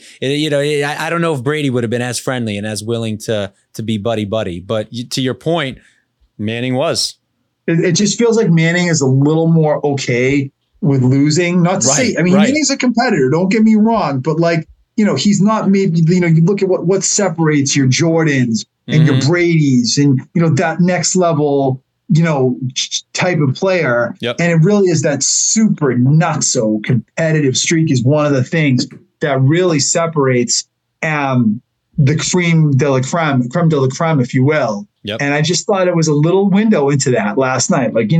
I don't know if Brady would have been as friendly and as willing to be buddy. But to your point, Manning was. It just feels like Manning is a little more okay with losing. Not to say, I mean, Manning's a competitor, don't get me wrong, but like, he's not maybe, you look at what separates your Jordans and your Bradys and, that next level, type of player. Yep. And it really is that super nutso competitive streak is one of the things that really separates the creme de la creme, if you will. Yep. And I just thought it was a little window into that last night. Like,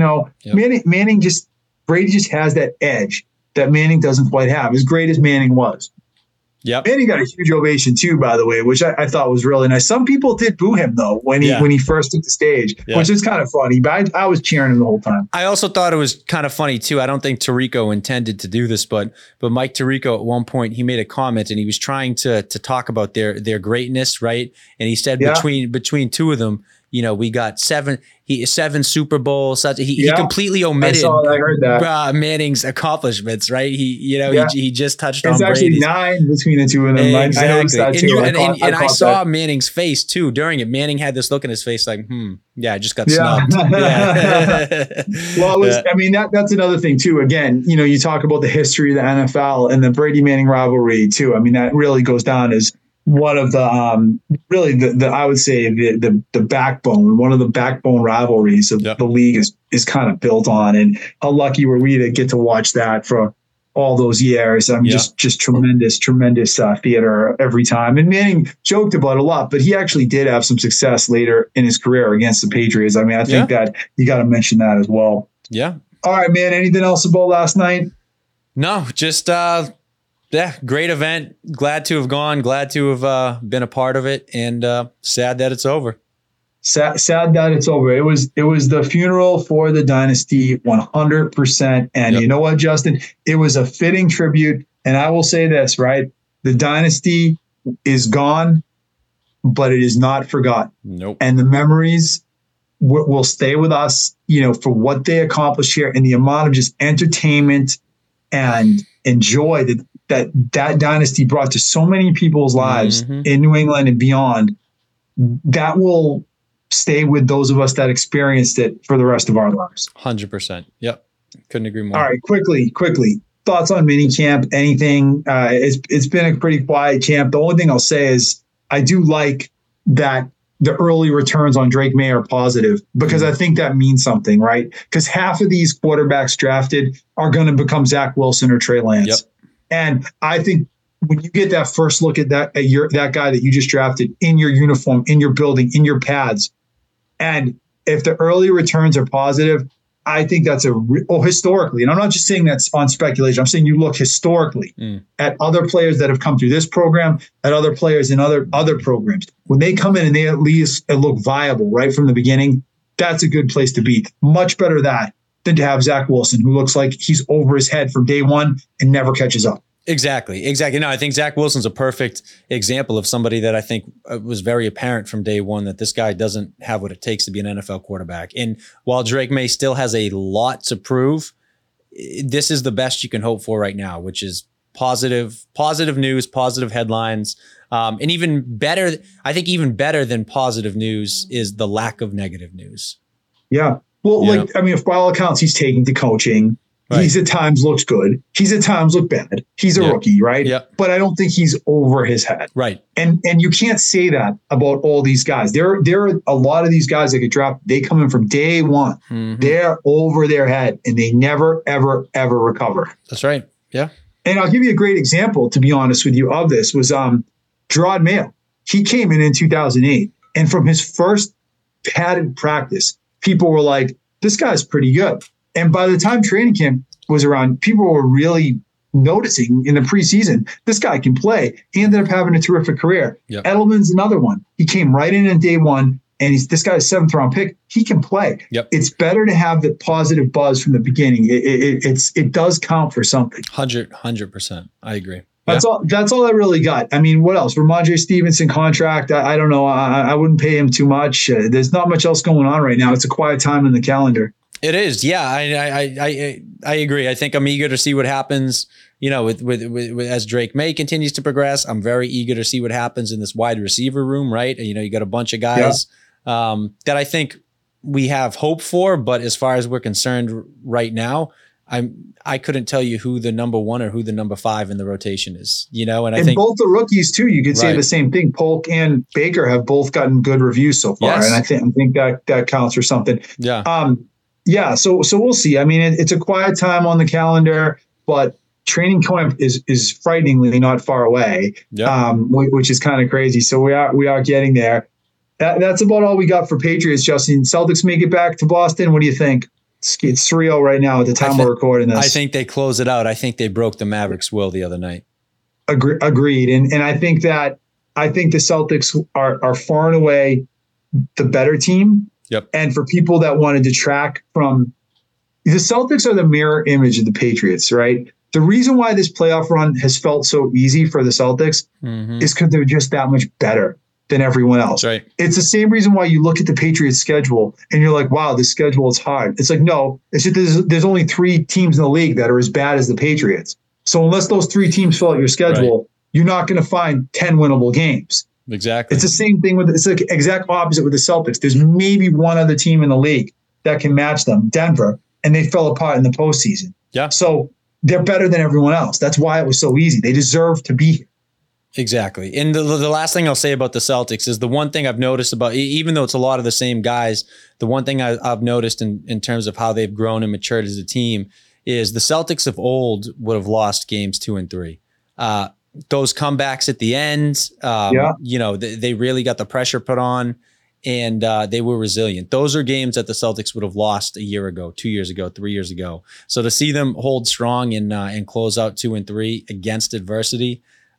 Brady just has that edge that Manning doesn't quite have, as great as Manning was. Yep. Manning got a huge ovation too, by the way, which I thought was really nice. Some people did boo him though when he first took the stage, which is kind of funny. But I was cheering him the whole time. I also thought it was kind of funny too. I don't think Tirico intended to do this, but Mike Tirico at one point he made a comment and he was trying to talk about their greatness, right? And he said between two of them, we got 7 Super Bowls. He completely omitted I heard that. Manning's accomplishments, right? He just touched on Brady. It's actually 9 between the two of them. Exactly. I noticed that too. And I saw Manning's face too during it. Manning had this look in his face like, I just got snubbed. Well, that's another thing too. Again, you talk about the history of the NFL and the Brady Manning rivalry too. I mean, that really goes down as one of the I would say the backbone, one of the backbone rivalries of the league is kind of built on. And how lucky were we to get to watch that for all those years? Just tremendous theater every time. And Manning joked about it a lot, but he actually did have some success later in his career against the Patriots. I mean, I think that you got to mention that as well. Yeah. All right, man. Anything else about last night? No, just great event. Glad to have gone. Glad to have been a part of it, and sad that it's over. Sad that it's over. It was the funeral for the dynasty, 100%. And you know what, Justin? It was a fitting tribute. And I will say this, right? The dynasty is gone, but it is not forgotten. Nope. And the memories will stay with us, for what they accomplished here and the amount of just entertainment and joy that dynasty brought to so many people's lives in New England and beyond. That will stay with those of us that experienced it for the rest of our lives. 100%. Yep. Couldn't agree more. All right. Quickly. Thoughts on mini camp? Anything? It's been a pretty quiet camp. The only thing I'll say is I do like that the early returns on Drake May are positive, because I think that means something, right? Because half of these quarterbacks drafted are going to become Zach Wilson or Trey Lance. Yep. And I think when you get that first look at that guy that you just drafted in your uniform, in your building, in your pads, and if the early returns are positive, I think that's historically, and I'm not just saying that's on speculation. I'm saying you look historically at other players that have come through this program, at other players in other programs. When they come in and they at least look viable right from the beginning, that's a good place to be. Much better that than to have Zach Wilson, who looks like he's over his head from day one and never catches up. Exactly. No, I think Zach Wilson's a perfect example of somebody that I think was very apparent from day one that this guy doesn't have what it takes to be an NFL quarterback. And while Drake May still has a lot to prove, this is the best you can hope for right now, which is positive news, positive headlines. And even better, I think even better than positive news is the lack of negative news. Yeah. Well, if by all accounts, he's taking to coaching. Right. He's at times looks good. He's at times look bad. He's a rookie, right? Yeah. But I don't think he's over his head. Right. And you can't say that about all these guys. There are a lot of these guys that get drafted. They come in from day one. Mm-hmm. They're over their head and they never, ever, ever recover. That's right. Yeah. And I'll give you a great example, to be honest with you, of this was Gerard Mayo. He came in 2008, and from his first padded practice, people were like, this guy's pretty good. And by the time training camp was around, people were really noticing in the preseason, this guy can play. He ended up having a terrific career. Yep. Edelman's another one. He came right in day one, and this guy's 7th round pick. He can play. Yep. It's better to have the positive buzz from the beginning. It does count for something. 100%. I agree. That's all I really got. I mean, what else? Ramondre Stevenson contract. I don't know. I wouldn't pay him too much. There's not much else going on right now. It's a quiet time in the calendar. It is. Yeah, I agree. I think I'm eager to see what happens, with as Drake May continues to progress. I'm very eager to see what happens in this wide receiver room, right? You got a bunch of guys that I think we have hope for, but as far as we're concerned right now, I couldn't tell you who the number 1 or who the number 5 in the rotation is, and I think both the rookies too, you could say the same thing. Polk and Baker have both gotten good reviews so far. Yes. And I think that counts for something. Yeah. Yeah, so we'll see. I mean, it's a quiet time on the calendar, but training camp is frighteningly not far away, which is kind of crazy. So we are getting there. That's about all we got for Patriots, Justin. Celtics make it back to Boston. What do you think? It's 3-0 right now at the time we're recording this. I think they close it out. I think they broke the Mavericks' will the other night. Agreed. And I think the Celtics are far and away the better team. Yep. And for people that want to detract from the Celtics are the mirror image of the Patriots, right? The reason why this playoff run has felt so easy for the Celtics is because they're just that much better than everyone else. That's right. It's the same reason why you look at the Patriots schedule and you're like, wow, this schedule is hard. It's like, no, it's just there's only 3 teams in the league that are as bad as the Patriots. So unless those 3 teams fill out your schedule, you're not going to find 10 winnable games. Exactly. It's the same thing it's like exact opposite with the Celtics. There's maybe one other team in the league that can match them, Denver, and they fell apart in the postseason. Yeah. So they're better than everyone else. That's why it was so easy. They deserve to be here. Exactly. And the last thing I'll say about the Celtics is the one thing I've noticed about, even though it's a lot of the same guys, the one thing I've noticed in terms of how they've grown and matured as a team is the Celtics of old would have lost games 2 and 3. Those comebacks at the end, they really got the pressure put on, and they were resilient. Those are games that the Celtics would have lost a year ago, 2 years ago, 3 years ago. So to see them hold strong and close out 2 and 3 against adversity,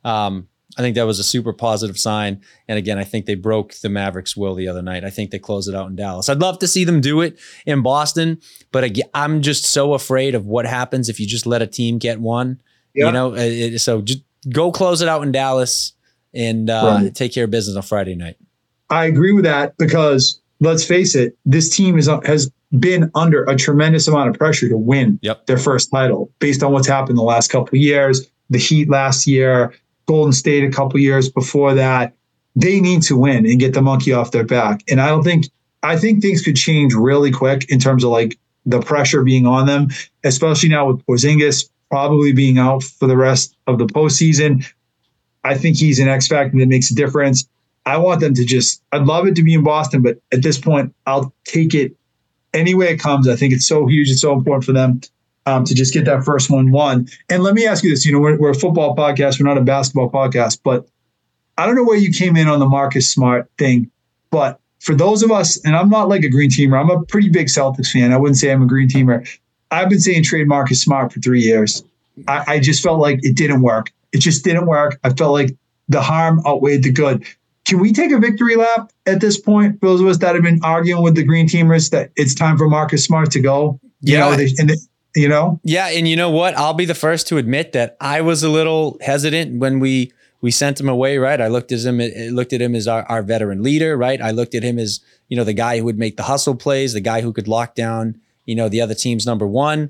I think that was a super positive sign. And again, I think they broke the Mavericks' will the other night. I think they closed it out in Dallas. I'd love to see them do it in Boston, but again, I'm just so afraid of what happens if you just let a team get one. Yeah. So just go close it out in Dallas and take care of business on Friday night. I agree with that because let's face it, this team has been under a tremendous amount of pressure to win their first title based on what's happened the last couple of years, the Heat last year, Golden State a couple of years before that. They need to win and get the monkey off their back. And I think things could change really quick in terms of like the pressure being on them, especially now with Porzingis probably being out for the rest of the postseason. I think he's an X factor that makes a difference. I want them to I'd love it to be in Boston, but at this point, I'll take it any way it comes. I think it's so huge. It's so important for them to just get that first one won. And let me ask you this, we're a football podcast. We're not a basketball podcast, but I don't know where you came in on the Marcus Smart thing, but for those of us, and I'm not like a green teamer, I'm a pretty big Celtics fan. I wouldn't say I'm a green teamer. I've been saying trade Marcus Smart for 3 years. I just felt like it didn't work. It just didn't work. I felt like the harm outweighed the good. Can we take a victory lap at this point? For those of us that have been arguing with the green teamers that it's time for Marcus Smart to go. Yeah. Yeah. And you know what? I'll be the first to admit that I was a little hesitant when we sent him away, right? I looked at him as our veteran leader, right? I looked at him as, the guy who would make the hustle plays, the guy who could lock down, the other team's number one.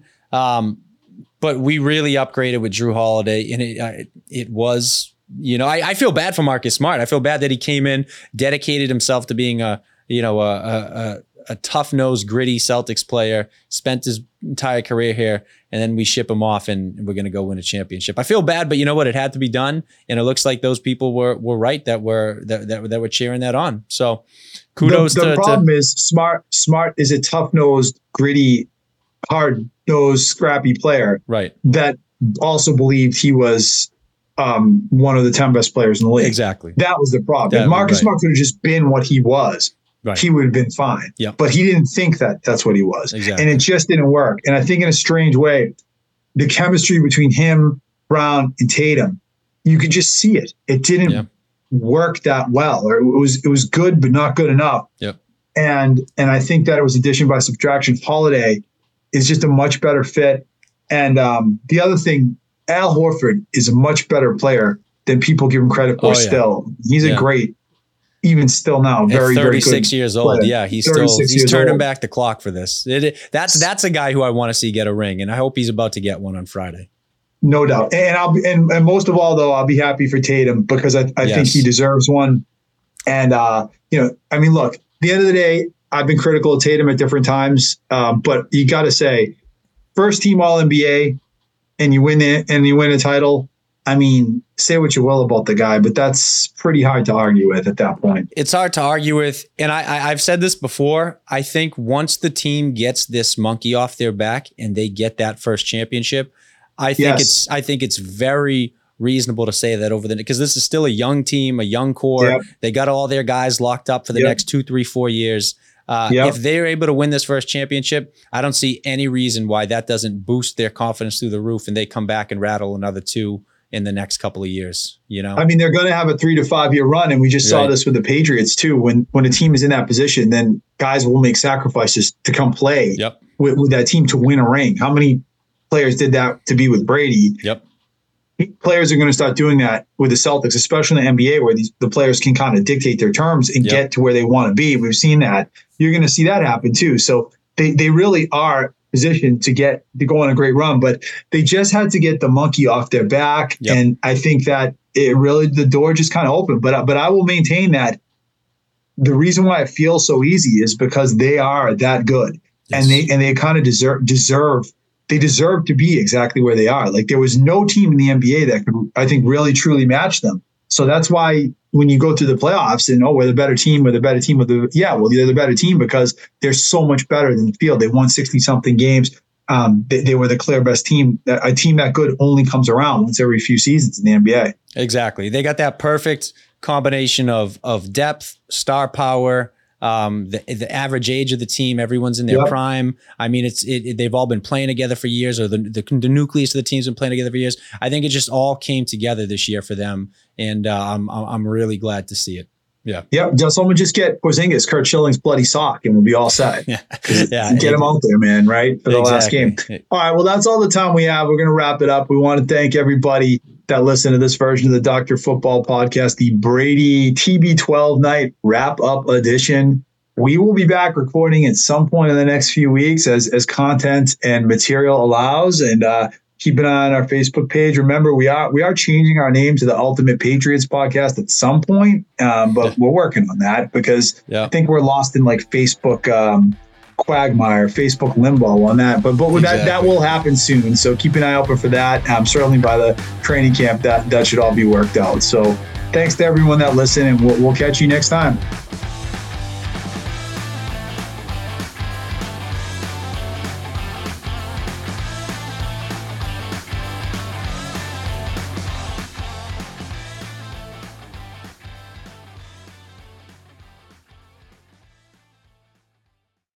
But we really upgraded with Jrue Holiday, and it was, I feel bad for Marcus Smart. I feel bad that he came in, dedicated himself to being a tough-nosed, gritty Celtics player, spent his entire career here, and then we ship him off and we're going to go win a championship. I feel bad, but you know what? It had to be done, and it looks like those people were right that were cheering that on. So kudos the problem is Smart is a tough-nosed, gritty, hard-nosed, scrappy player, right? That also believed he was one of the 10 best players in the league. Exactly. That was the problem. If Marcus Smart could have just been what he was, right, he would have been fine. Yeah. But he didn't think that that's what he was. Exactly. And it just didn't work. And I think in a strange way, the chemistry between him, Brown, and Tatum, you could just see it. It didn't work that well. Or it was good, but not good enough. Yep. And I think that it was addition by subtraction. Holiday is just a much better fit. And the other thing, Al Horford is a much better player than people give him credit for still. He's a great, even still now, very, very good 36 years old. player. Yeah, he's turning back the clock for this. That's a guy who I want to see get a ring, and I hope he's about to get one on Friday. No doubt. And and most of all, though, I'll be happy for Tatum because I think he deserves one. And, look, at the end of the day, I've been critical of Tatum at different times, but you got to say, first team All-NBA, and you win a title. I mean, say what you will about the guy, but that's pretty hard to argue with at that point. It's hard to argue with. And I've said this before. I think once the team gets this monkey off their back and they get that first championship, I think it's very reasonable to say that because this is still a young team, a young core. Yep. They got all their guys locked up for the next 2, 3, 4 years. If they're able to win this first championship, I don't see any reason why that doesn't boost their confidence through the roof and they come back and rattle another 2 in the next couple of years. I mean, they're going to have a 3 to 5 year run, and we just saw this with the Patriots too. When a team is in that position, then guys will make sacrifices to come play with that team to win a ring. How many players did that to be with Brady? Yep. Players are going to start doing that with the Celtics, especially in the NBA, where the players can kind of dictate their terms and get to where they want to be. We've seen that. You're going to see that happen too. So they really are positioned to go on a great run, but they just had to get the monkey off their back. Yep. And I think that the door just kind of opened. But I will maintain that the reason why it feels so easy is because they are that good, and they kind of deserve to be exactly where they are. Like there was no team in the NBA that could, I think, really truly match them. So that's why when you go through the playoffs and we're the better team, they're the better team because they're so much better than the field. They won 60 something games. They were the clear best team. A team that good only comes around once every few seasons in the NBA. Exactly. They got that perfect combination of depth, star power, the average age of the team, everyone's in their prime. I mean, they've all been playing together for years, or the nucleus of the team's been playing together for years. I think it just all came together this year for them, and I'm really glad to see it. Yeah. Someone just get Porzingis, Kurt Schilling's bloody sock, and we'll be all set. Get him out there, man. Right for the last game. All right. Well, that's all the time we have. We're going to wrap it up. We want to thank everybody that listened to this version of the Dr. Football Podcast, the Brady TB12 night wrap-up edition. We will be back recording at some point in the next few weeks as content and material allows. And keep an eye on our Facebook page. Remember, we are changing our name to the Ultimate Patriots Podcast at some point, but we're working on that because I think we're lost in like Facebook quagmire, Facebook limbo on that. But that will happen soon. So keep an eye open for that. Certainly by the training camp, that should all be worked out. So thanks to everyone that listened, and we'll catch you next time.